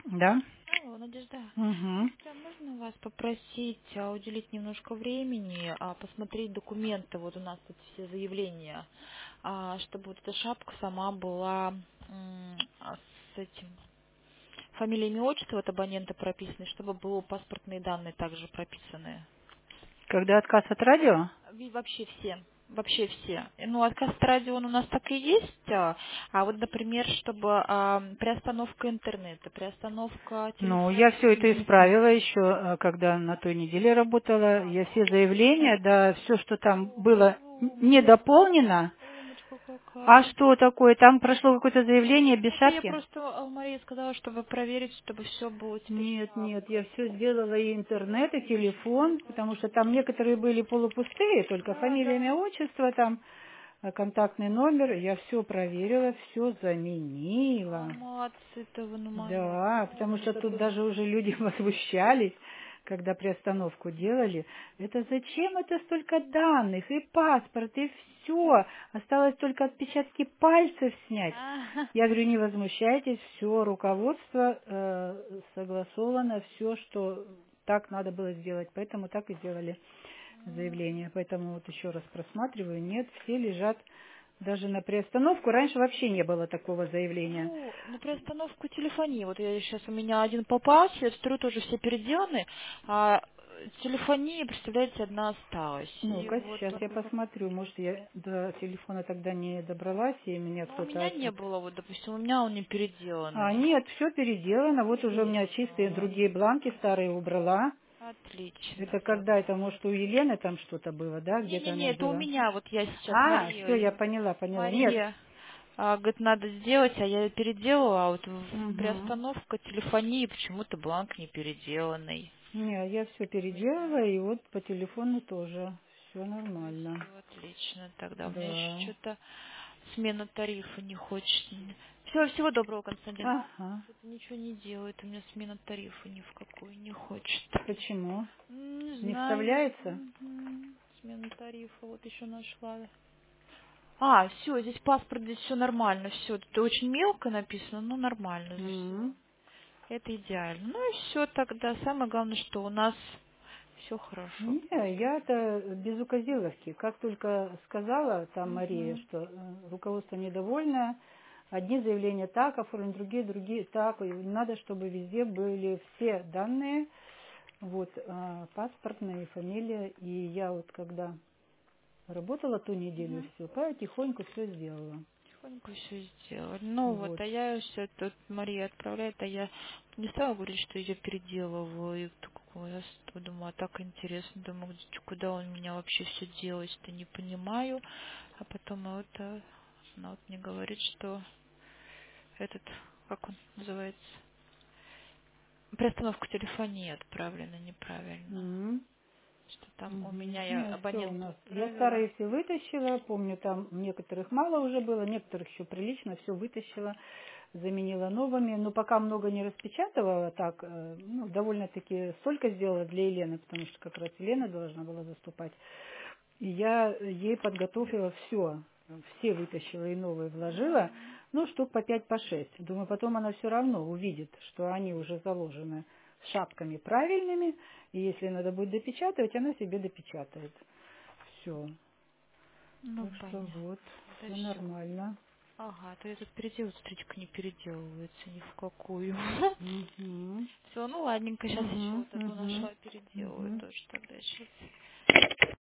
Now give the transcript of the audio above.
Да? Алло, Надежда. Угу. Можно вас попросить уделить немножко времени, посмотреть документы, вот у нас тут все заявления, чтобы вот эта шапка сама была с этим фамилия, имя, отчество от абонента прописаны, чтобы было паспортные данные также прописаны. Когда отказ от радио? Вообще все. Вообще все. Ну, отказ от радио он у нас так и есть. Вот, например, чтобы приостановка интернета, приостановка Ну, я все это телефонии. исправила еще, когда на той неделе работала. Я все заявления, да, все, что там было не дополнено. Умочка А какая. что такое? Там прошло какое-то заявление без Это я шапки? просто Мария сказала, чтобы проверить, чтобы все было теперь Нет, нет, я шапкой. все сделала, и интернет, и телефон, потому что там некоторые были полупустые, только Да, фамилия, да. имя, отчество, там контактный номер. Я все проверила, все заменила. Молодцы-то вы, ну моя. Да, потому что тут даже уже люди возмущались, когда приостановку делали. Это зачем это столько данных? И паспорт, и все. Осталось только отпечатки пальцев снять. Я говорю, не возмущайтесь, все, руководство согласовано, все, что так надо было сделать. Поэтому так и сделали заявление. Поэтому вот еще раз просматриваю. Нет, все лежат даже на приостановку. Раньше вообще не было такого заявления. Ну, на приостановку телефонии. Вот я сейчас у меня один попался, я смотрю, тоже все переделаны, а телефонии, представляете, одна осталась. И Ну-ка, вот сейчас я посмотрю. Может, я до телефона тогда не добралась, и меня ну, у кто-то... меня не было, вот, допустим, у меня он не переделанный. Нет, все переделано. Вот уже у меня чистые другие бланки старые убрала. Отлично Это так. когда это, может, у Елены там что-то было, да? Где-то Не-не-не, она это у сделала. меня, вот я сейчас Все, я Мария, поняла. Нет. Мария, говорит, надо сделать, а я переделала, а вот Угу. приостановка телефонии почему-то бланк не переделанный. Не, я все переделала, и вот по телефону тоже. Все То есть нормально. всё отлично тогда. У меня еще Да. что-то смена тарифа не хочет. Всего доброго, Константин. Ага. Что-то ничего не делает. У меня смена тарифа ни в какую не хочет. Почему? Не Не знаю. вставляется? Смена тарифа вот еще нашла. Все, здесь паспорт, здесь все нормально. Все, это очень мелко написано, но нормально же все. М. Это идеально. Ну и все тогда. Самое главное, что у нас все хорошо. Не, я-то без указиловки. Как только сказала там Мария, Мгм. что руководство недовольно, одни заявления так оформлены, другие так. И надо, чтобы везде были все данные, вот, паспортная фамилия. И я вот когда работала ту неделю, Мгм. все, потихоньку все сделала. Потихоньку все сделали. Ну вот, Вот. а я все тут Мария отправляет, а я не стала говорить, что я переделываю. И такой, я думаю, так интересно, думаю, куда он меня вообще все делает-то, не понимаю. А потом вот она вот мне говорит, что этот, как он называется, приостановку телефонии отправлена неправильно. М. Что там у Мгм. меня я Нет, все у абоненту нас. Я отправила. старые все вытащила, помню, там некоторых мало уже было, некоторых еще прилично, все вытащила, заменила новыми. Но пока много не распечатывала, так, ну, довольно-таки столько сделала для Елены, потому что как раз Елена должна была заступать. И я ей подготовила все вытащила и новые вложила, ну, штук по 5 по 6. Думаю, потом она все равно увидит, что они уже заложены шапками правильными, и если надо будет допечатывать, она себе допечатает. Все. Ну, Так что понятно. вот, Да все все. нормально. Ага, то я тут переделываю, смотрите, не переделывается ни в какую. Угу. Все, ну ладненько, сейчас еще Угу. вот одну Угу. нашла, переделаю Угу. тоже тогда сейчас.